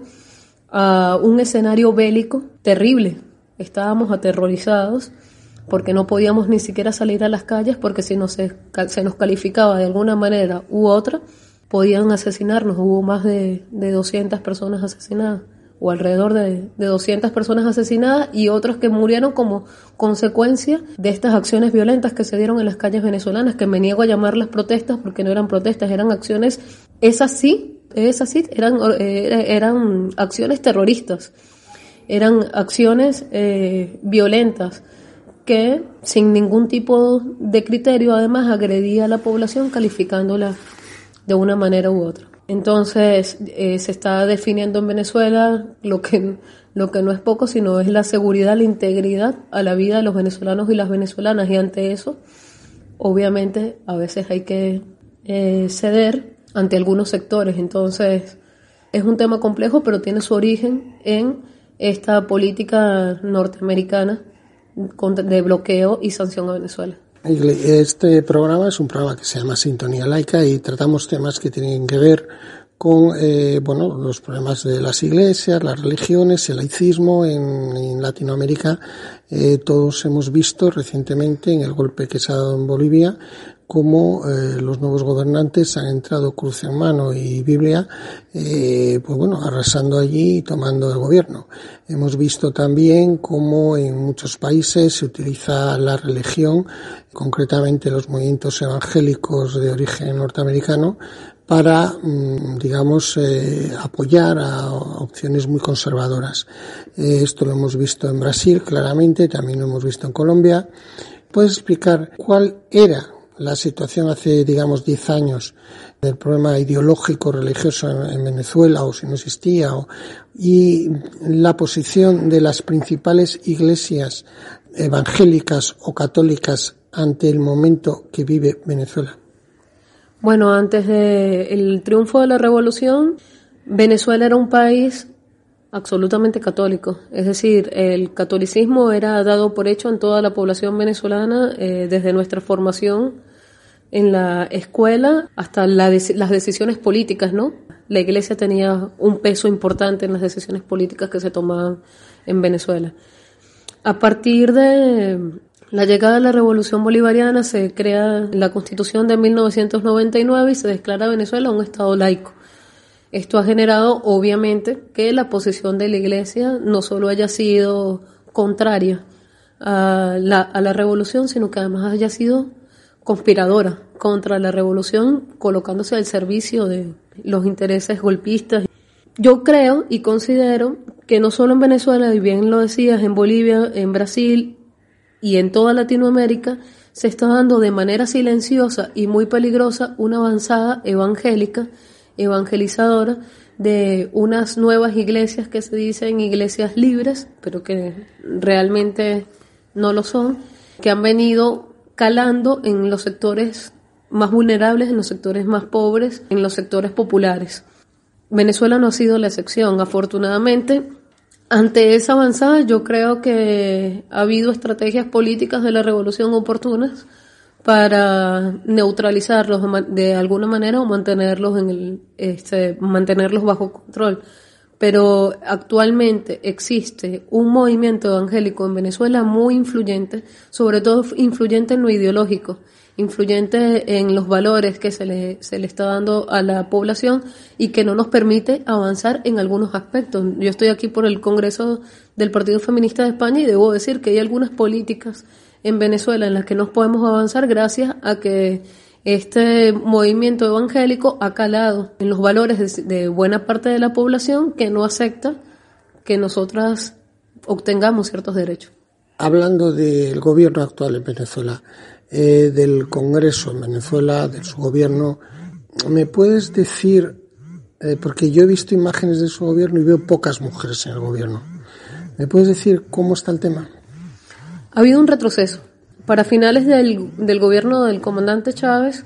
a un escenario bélico terrible. Estábamos aterrorizados porque no podíamos ni siquiera salir a las calles, porque si no se, se nos calificaba de alguna manera u otra, podían asesinarnos. Hubo más de, de doscientas personas asesinadas, o alrededor de, de doscientas personas asesinadas, y otras que murieron como consecuencia de estas acciones violentas que se dieron en las calles venezolanas, que me niego a llamarlas protestas porque no eran protestas, eran acciones, esas sí, esas sí, eran, eran acciones terroristas, eran acciones eh, violentas, que sin ningún tipo de criterio además agredía a la población calificándola de una manera u otra. Entonces eh, se está definiendo en Venezuela lo que, lo que no es poco, sino es la seguridad, la integridad a la vida de los venezolanos y las venezolanas, y ante eso, obviamente, a veces hay que eh, ceder ante algunos sectores. Entonces es un tema complejo, pero tiene su origen en esta política norteamericana de bloqueo y sanción a Venezuela. Este programa es un programa que se llama Sintonía Laica y tratamos temas que tienen que ver con eh, bueno, los problemas de las iglesias, las religiones, el laicismo en, en Latinoamérica. Eh, todos hemos visto recientemente en el golpe que se ha dado en Bolivia cómo eh, los nuevos gobernantes han entrado cruz en mano y Biblia, eh, pues bueno, arrasando allí y tomando el gobierno. Hemos visto también cómo en muchos países se utiliza la religión, concretamente los movimientos evangélicos de origen norteamericano, para, digamos, eh, apoyar a opciones muy conservadoras. Eh, esto lo hemos visto en Brasil, claramente, también lo hemos visto en Colombia. ¿Puedes explicar cuál era la situación hace, digamos, diez años del problema ideológico religioso en, en Venezuela, o si no existía, o, y la posición de las principales iglesias evangélicas o católicas ante el momento que vive Venezuela? Bueno, antes del triunfo de la revolución, Venezuela era un país absolutamente católico. Es decir, el catolicismo era dado por hecho en toda la población venezolana, eh, desde nuestra formación en la escuela hasta la de- las decisiones políticas, ¿no? La iglesia tenía un peso importante en las decisiones políticas que se tomaban en Venezuela. A partir de la llegada de la Revolución Bolivariana se crea la Constitución de mil novecientos noventa y nueve y se declara Venezuela un Estado laico. Esto ha generado, obviamente, que la posición de la Iglesia no solo haya sido contraria a la, a la revolución, sino que además haya sido conspiradora contra la revolución, colocándose al servicio de los intereses golpistas. Yo creo y considero que no solo en Venezuela, y bien lo decías, en Bolivia, en Brasil y en toda Latinoamérica, se está dando de manera silenciosa y muy peligrosa una avanzada evangélica, evangelizadora, de unas nuevas iglesias que se dicen iglesias libres, pero que realmente no lo son, que han venido calando en los sectores más vulnerables, en los sectores más pobres, en los sectores populares. Venezuela no ha sido la excepción, afortunadamente. Ante esa avanzada, yo creo que ha habido estrategias políticas de la revolución oportunas para neutralizarlos de alguna manera o mantenerlos en el, este, mantenerlos bajo control. Pero actualmente existe un movimiento evangélico en Venezuela muy influyente, sobre todo influyente en lo ideológico, influyente en los valores que se le, se le está dando a la población y que no nos permite avanzar en algunos aspectos. Yo estoy aquí por el Congreso del Partido Feminista de España y debo decir que hay algunas políticas en Venezuela en las que no podemos avanzar gracias a que este movimiento evangélico ha calado en los valores de, de buena parte de la población que no acepta que nosotras obtengamos ciertos derechos. Hablando del gobierno actual en Venezuela, eh, del Congreso en Venezuela, de su gobierno, ¿me puedes decir, eh, porque yo he visto imágenes de su gobierno y veo pocas mujeres en el gobierno, ¿me puedes decir cómo está el tema? Ha habido un retroceso. Para finales del, del gobierno del comandante Chávez,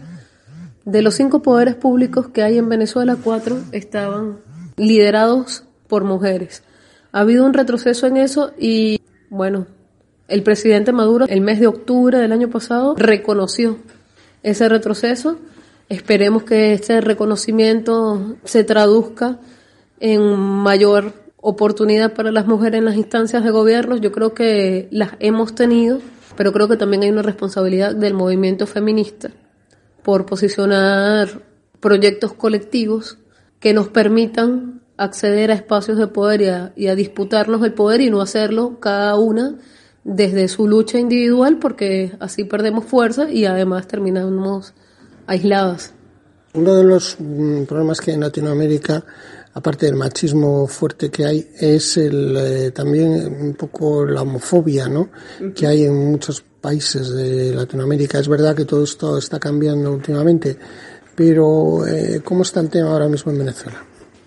de los cinco poderes públicos que hay en Venezuela, cuatro estaban liderados por mujeres. Ha habido un retroceso en eso y, bueno, el presidente Maduro, el mes de octubre del año pasado, reconoció ese retroceso. Esperemos que este reconocimiento se traduzca en mayor oportunidad para las mujeres en las instancias de gobierno. Yo creo que las hemos tenido, pero creo que también hay una responsabilidad del movimiento feminista por posicionar proyectos colectivos que nos permitan acceder a espacios de poder y a, y a disputarnos el poder y no hacerlo cada una desde su lucha individual, porque así perdemos fuerza y además terminamos aisladas. Uno de los mm, problemas que hay en Latinoamérica, aparte del machismo fuerte que hay, es el eh, también un poco la homofobia, ¿no? Uh-huh. Que hay en muchos países de Latinoamérica. Es verdad que todo esto está cambiando últimamente, pero eh, ¿cómo está el tema ahora mismo en Venezuela?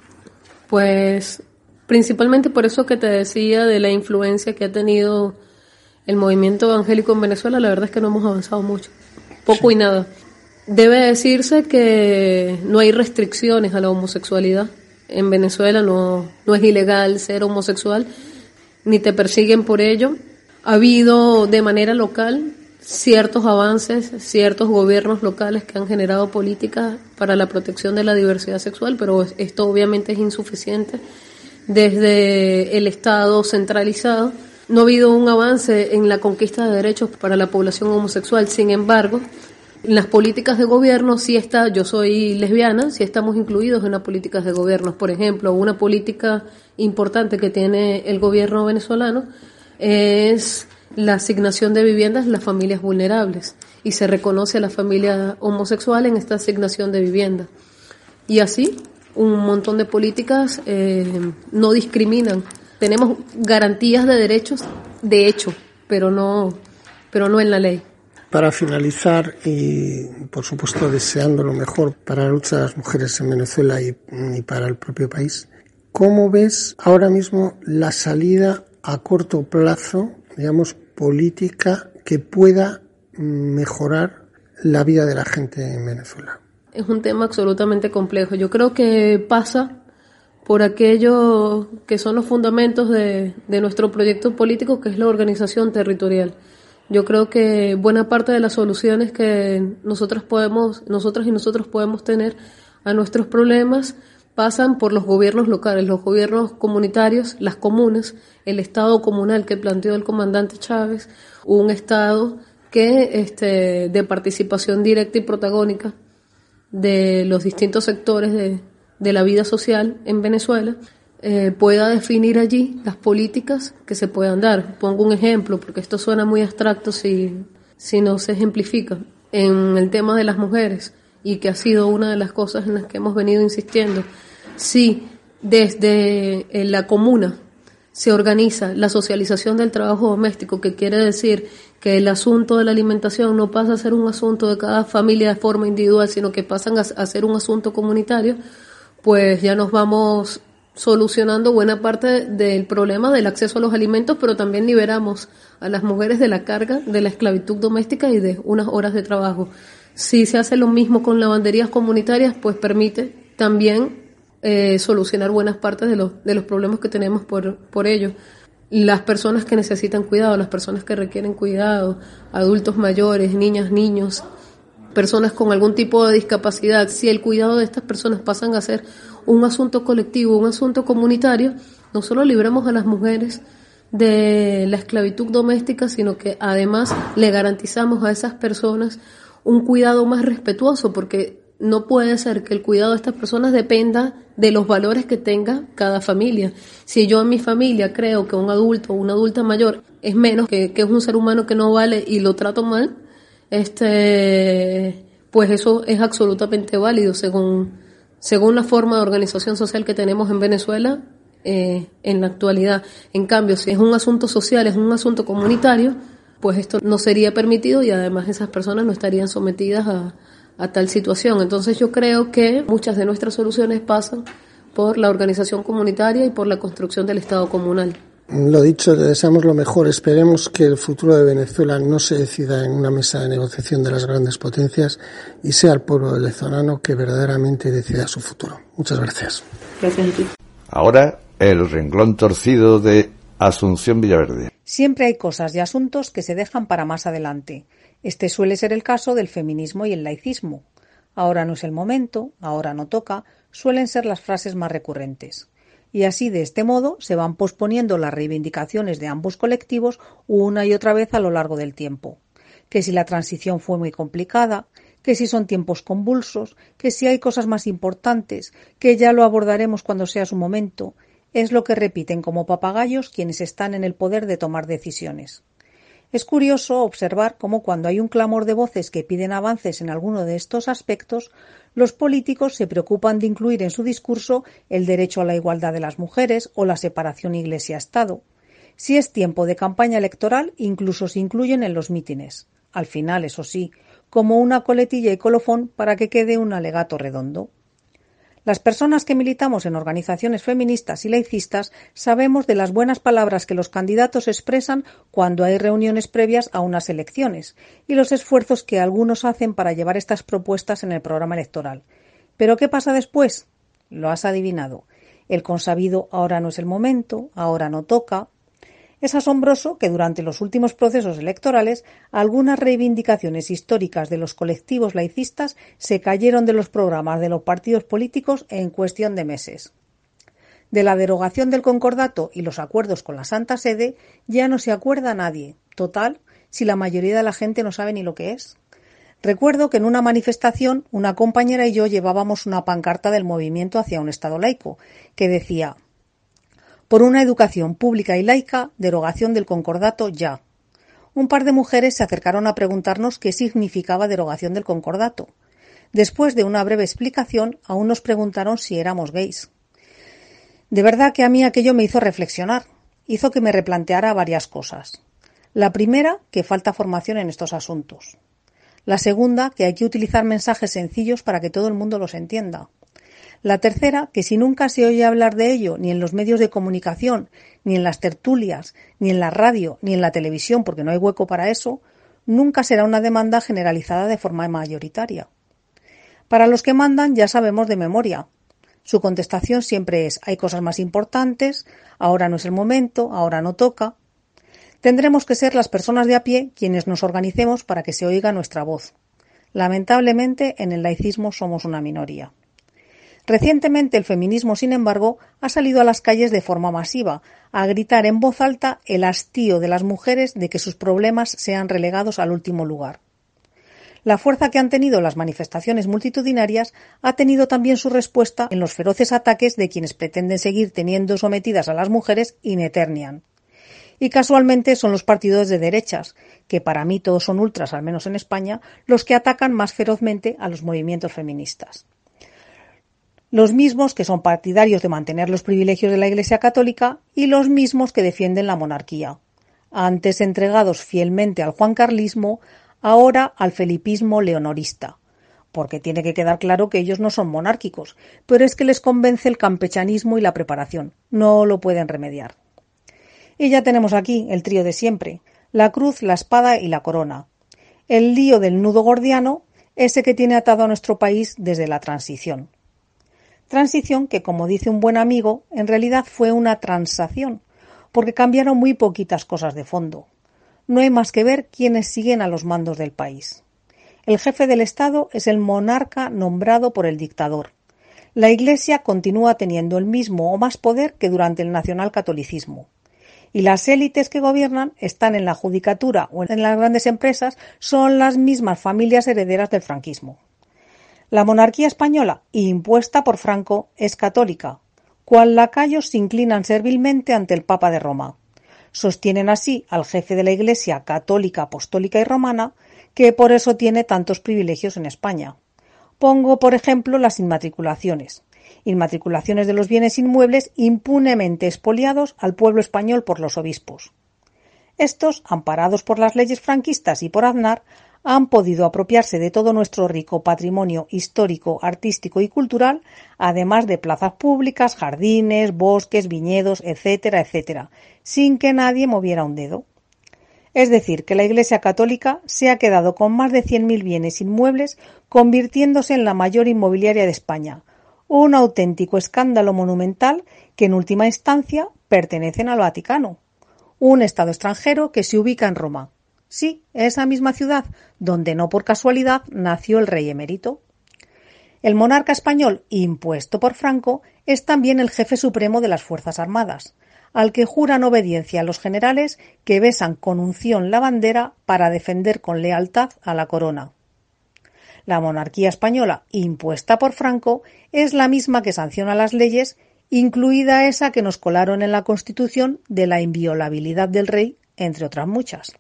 Pues principalmente por eso que te decía de la influencia que ha tenido el movimiento evangélico en Venezuela, la verdad es que no hemos avanzado mucho, poco sí. y nada. Debe decirse que no hay restricciones a la homosexualidad. En Venezuela no, no es ilegal ser homosexual, ni te persiguen por ello. Ha habido de manera local ciertos avances, ciertos gobiernos locales que han generado políticas para la protección de la diversidad sexual, pero esto obviamente es insuficiente. Desde el Estado centralizado no ha habido un avance en la conquista de derechos para la población homosexual. Sin embargo, en las políticas de gobierno sí está, yo soy lesbiana, sí estamos incluidos en las políticas de gobierno. Por ejemplo, una política importante que tiene el gobierno venezolano es la asignación de viviendas a las familias vulnerables y se reconoce a la familia homosexual en esta asignación de vivienda. Y así, un montón de políticas eh, no discriminan. Tenemos garantías de derechos de hecho, pero no, pero no en la ley. Para finalizar, y por supuesto deseando lo mejor para la lucha de las mujeres en Venezuela y, y para el propio país, ¿cómo ves ahora mismo la salida a corto plazo, digamos, política que pueda mejorar la vida de la gente en Venezuela? Es un tema absolutamente complejo. Yo creo que pasa por aquello que son los fundamentos de, de nuestro proyecto político, que es la organización territorial. Yo creo que buena parte de las soluciones que nosotras podemos, nosotras y nosotros podemos tener a nuestros problemas pasan por los gobiernos locales, los gobiernos comunitarios, las comunas, el Estado comunal que planteó el comandante Chávez, un Estado que este, de participación directa y protagónica de los distintos sectores de, de la vida social en Venezuela, eh, pueda definir allí las políticas que se puedan dar. Pongo un ejemplo, porque esto suena muy abstracto si, si no se ejemplifica. En el tema de las mujeres, y que ha sido una de las cosas en las que hemos venido insistiendo, si desde la comuna se organiza la socialización del trabajo doméstico, que quiere decir que el asunto de la alimentación no pasa a ser un asunto de cada familia de forma individual, sino que pasan a ser un asunto comunitario, pues ya nos vamos solucionando buena parte del problema del acceso a los alimentos, pero también liberamos a las mujeres de la carga de la esclavitud doméstica y de unas horas de trabajo. Si se hace lo mismo con lavanderías comunitarias, pues permite también eh, solucionar buenas partes de los de los problemas que tenemos por por ello. Las personas que necesitan cuidado, las personas que requieren cuidado, adultos mayores, niñas, niños, personas con algún tipo de discapacidad, si el cuidado de estas personas pasan a ser un asunto colectivo, un asunto comunitario, no solo libramos a las mujeres de la esclavitud doméstica, sino que además le garantizamos a esas personas un cuidado más respetuoso, porque no puede ser que el cuidado de estas personas dependa de los valores que tenga cada familia. Si yo en mi familia creo que un adulto o una adulta mayor es menos, que, que es un ser humano que no vale y lo trato mal, este, pues eso es absolutamente válido según, según la forma de organización social que tenemos en Venezuela eh, en la actualidad. En cambio, si es un asunto social, es un asunto comunitario, pues esto no sería permitido y además esas personas no estarían sometidas a, a tal situación. Entonces yo creo que muchas de nuestras soluciones pasan por la organización comunitaria y por la construcción del Estado comunal. Lo dicho, le deseamos lo mejor. Esperemos que el futuro de Venezuela no se decida en una mesa de negociación de las grandes potencias y sea el pueblo venezolano que verdaderamente decida su futuro. Muchas gracias. Gracias a ti. Ahora el renglón torcido de Asunción Villaverde. Siempre hay cosas y asuntos que se dejan para más adelante. Este suele ser el caso del feminismo y el laicismo. Ahora no es el momento, ahora no toca, suelen ser las frases más recurrentes. Y así, de este modo, se van posponiendo las reivindicaciones de ambos colectivos una y otra vez a lo largo del tiempo. Que si la transición fue muy complicada, que si son tiempos convulsos, que si hay cosas más importantes, que ya lo abordaremos cuando sea su momento. Es lo que repiten como papagayos quienes están en el poder de tomar decisiones. Es curioso observar cómo cuando hay un clamor de voces que piden avances en alguno de estos aspectos, los políticos se preocupan de incluir en su discurso el derecho a la igualdad de las mujeres o la separación Iglesia-Estado. Si es tiempo de campaña electoral, incluso se incluyen en los mítines. Al final, eso sí, como una coletilla y colofón para que quede un alegato redondo. Las personas que militamos en organizaciones feministas y laicistas sabemos de las buenas palabras que los candidatos expresan cuando hay reuniones previas a unas elecciones y los esfuerzos que algunos hacen para llevar estas propuestas en el programa electoral. ¿Pero qué pasa después? Lo has adivinado. El consabido ahora no es el momento, ahora no toca. Es asombroso que durante los últimos procesos electorales algunas reivindicaciones históricas de los colectivos laicistas se cayeron de los programas de los partidos políticos en cuestión de meses. De la derogación del concordato y los acuerdos con la Santa Sede ya no se acuerda nadie. Total, si la mayoría de la gente no sabe ni lo que es. Recuerdo que en una manifestación una compañera y yo llevábamos una pancarta del movimiento hacia un Estado laico que decía: por una educación pública y laica, derogación del concordato ya. Un par de mujeres se acercaron a preguntarnos qué significaba derogación del concordato. Después de una breve explicación, aún nos preguntaron si éramos gays. De verdad que a mí aquello me hizo reflexionar, hizo que me replanteara varias cosas. La primera, que falta formación en estos asuntos. La segunda, que hay que utilizar mensajes sencillos para que todo el mundo los entienda. La tercera, que si nunca se oye hablar de ello, ni en los medios de comunicación, ni en las tertulias, ni en la radio, ni en la televisión, porque no hay hueco para eso, nunca será una demanda generalizada de forma mayoritaria. Para los que mandan ya sabemos de memoria. Su contestación siempre es: hay cosas más importantes, ahora no es el momento, ahora no toca. Tendremos que ser las personas de a pie quienes nos organicemos para que se oiga nuestra voz. Lamentablemente, en el laicismo somos una minoría. Recientemente el feminismo, sin embargo, ha salido a las calles de forma masiva, a gritar en voz alta el hastío de las mujeres de que sus problemas sean relegados al último lugar. La fuerza que han tenido las manifestaciones multitudinarias ha tenido también su respuesta en los feroces ataques de quienes pretenden seguir teniendo sometidas a las mujeres in aeterniam. Y casualmente son los partidos de derechas, que para mí todos son ultras, al menos en España, los que atacan más ferozmente a los movimientos feministas. Los mismos que son partidarios de mantener los privilegios de la Iglesia Católica y los mismos que defienden la monarquía, antes entregados fielmente al juancarlismo, ahora al felipismo leonorista, porque tiene que quedar claro que ellos no son monárquicos, pero es que les convence el campechanismo y la preparación, no lo pueden remediar. Y ya tenemos aquí el trío de siempre, la cruz, la espada y la corona. El lío del nudo gordiano, ese que tiene atado a nuestro país desde la transición. Transición que, como dice un buen amigo, en realidad fue una transación, porque cambiaron muy poquitas cosas de fondo. No hay más que ver quiénes siguen a los mandos del país. El jefe del Estado es el monarca nombrado por el dictador. La Iglesia continúa teniendo el mismo o más poder que durante el nacionalcatolicismo. Y las élites que gobiernan están en la judicatura o en las grandes empresas, son las mismas familias herederas del franquismo. La monarquía española, impuesta por Franco, es católica, cual lacayos se inclinan servilmente ante el Papa de Roma. Sostienen así al jefe de la Iglesia católica, apostólica y romana, que por eso tiene tantos privilegios en España. Pongo, por ejemplo, las inmatriculaciones. Inmatriculaciones de los bienes inmuebles impunemente expoliados al pueblo español por los obispos. Estos, amparados por las leyes franquistas y por Aznar, han podido apropiarse de todo nuestro rico patrimonio histórico, artístico y cultural, además de plazas públicas, jardines, bosques, viñedos, etcétera, etcétera, sin que nadie moviera un dedo. Es decir, que la Iglesia Católica se ha quedado con más de cien mil bienes inmuebles, convirtiéndose en la mayor inmobiliaria de España, un auténtico escándalo monumental que en última instancia pertenecen al Vaticano, un Estado extranjero que se ubica en Roma. Sí, esa misma ciudad donde no por casualidad nació el rey emérito. El monarca español, impuesto por Franco, es también el jefe supremo de las Fuerzas Armadas, al que juran obediencia a los generales que besan con unción la bandera para defender con lealtad a la corona. La monarquía española, impuesta por Franco, es la misma que sanciona las leyes, incluida esa que nos colaron en la Constitución de la inviolabilidad del rey, entre otras muchas.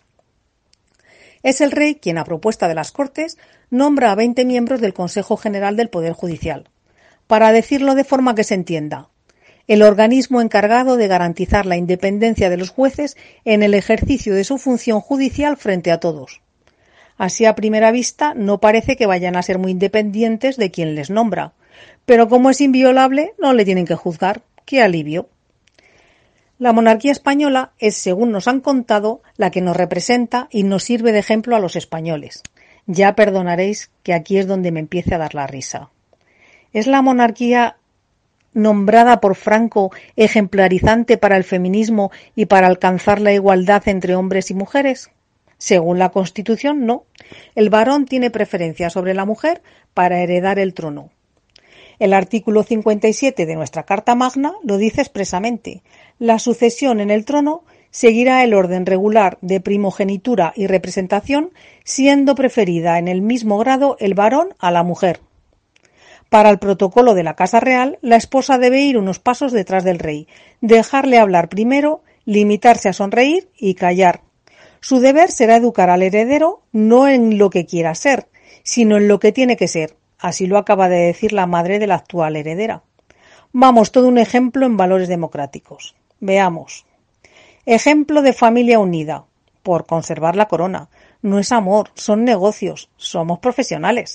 Es el rey quien, a propuesta de las Cortes, nombra a veinte miembros del Consejo General del Poder Judicial. Para decirlo de forma que se entienda, el organismo encargado de garantizar la independencia de los jueces en el ejercicio de su función judicial frente a todos. Así a primera vista no parece que vayan a ser muy independientes de quien les nombra, pero como es inviolable no le tienen que juzgar. ¡Qué alivio! La monarquía española es, según nos han contado, la que nos representa y nos sirve de ejemplo a los españoles. Ya perdonaréis que aquí es donde me empiece a dar la risa. ¿Es la monarquía nombrada por Franco ejemplarizante para el feminismo y para alcanzar la igualdad entre hombres y mujeres? Según la Constitución, no. El varón tiene preferencia sobre la mujer para heredar el trono. El artículo cincuenta y siete de nuestra Carta Magna lo dice expresamente. La sucesión en el trono seguirá el orden regular de primogenitura y representación, siendo preferida en el mismo grado el varón a la mujer. Para el protocolo de la Casa Real, la esposa debe ir unos pasos detrás del rey, dejarle hablar primero, limitarse a sonreír y callar. Su deber será educar al heredero no en lo que quiera ser, sino en lo que tiene que ser. Así lo acaba de decir la madre de la actual heredera. Vamos, todo un ejemplo en valores democráticos. Veamos. Ejemplo de familia unida, por conservar la corona. No es amor, son negocios, somos profesionales.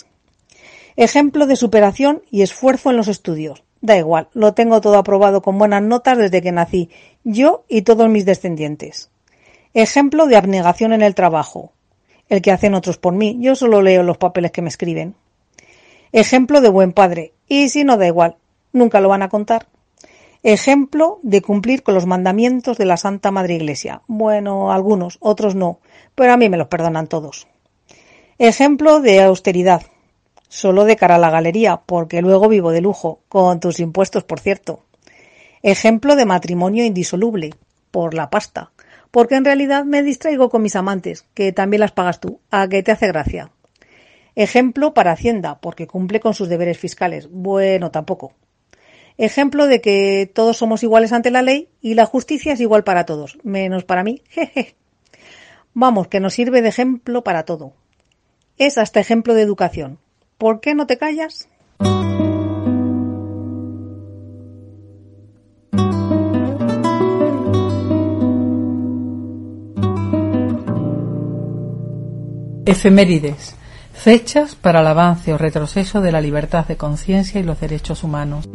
Ejemplo de superación y esfuerzo en los estudios. Da igual, lo tengo todo aprobado con buenas notas desde que nací, yo y todos mis descendientes. Ejemplo de abnegación en el trabajo. El que hacen otros por mí, yo solo leo los papeles que me escriben. Ejemplo de buen padre, y si no da igual, nunca lo van a contar. Ejemplo de cumplir con los mandamientos de la Santa Madre Iglesia. Bueno, algunos, otros no, pero a mí me los perdonan todos. Ejemplo de austeridad, solo de cara a la galería, porque luego vivo de lujo, con tus impuestos, por cierto. Ejemplo de matrimonio indisoluble, por la pasta, porque en realidad me distraigo con mis amantes, que también las pagas tú, a que te hace gracia. Ejemplo para Hacienda, porque cumple con sus deberes fiscales. Bueno, tampoco. Ejemplo de que todos somos iguales ante la ley y la justicia es igual para todos, menos para mí. Jeje. Vamos, que nos sirve de ejemplo para todo. Es hasta ejemplo de educación. ¿Por qué no te callas? Efemérides. Fechas para el avance o retroceso de la libertad de conciencia y los derechos humanos.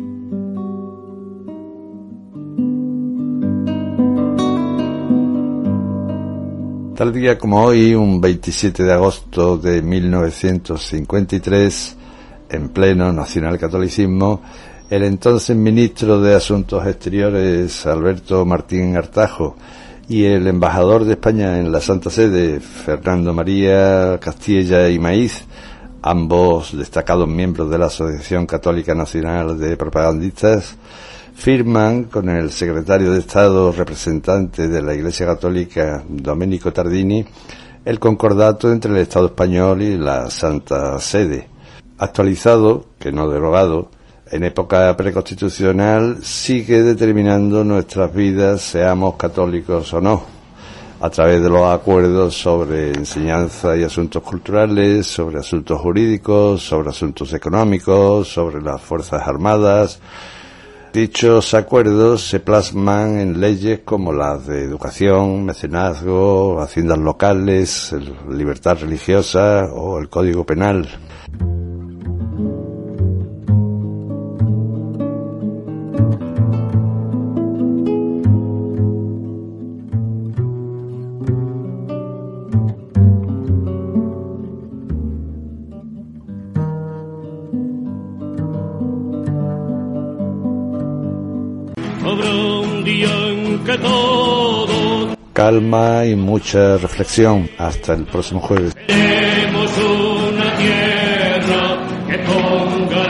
Tal día como hoy, un veintisiete de agosto de mil novecientos cincuenta y tres, en pleno nacionalcatolicismo, el entonces ministro de Asuntos Exteriores, Alberto Martín Artajo, y el embajador de España en la Santa Sede, Fernando María Castilla y Maíz, ambos destacados miembros de la Asociación Católica Nacional de Propagandistas, firman con el secretario de Estado representante de la Iglesia Católica, Domenico Tardini, el concordato entre el Estado español y la Santa Sede, actualizado, que no derogado, en época preconstitucional, sigue determinando nuestras vidas, seamos católicos o no, a través de los acuerdos sobre enseñanza y asuntos culturales, sobre asuntos jurídicos, sobre asuntos económicos, sobre las Fuerzas Armadas. Dichos acuerdos se plasman en leyes como las de educación, mecenazgo, haciendas locales, libertad religiosa o el Código Penal. Calma y mucha reflexión. Hasta el próximo jueves. Queremos una tierra que ponga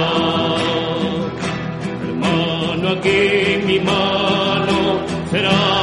libertad. Hermano, aquí mi mano será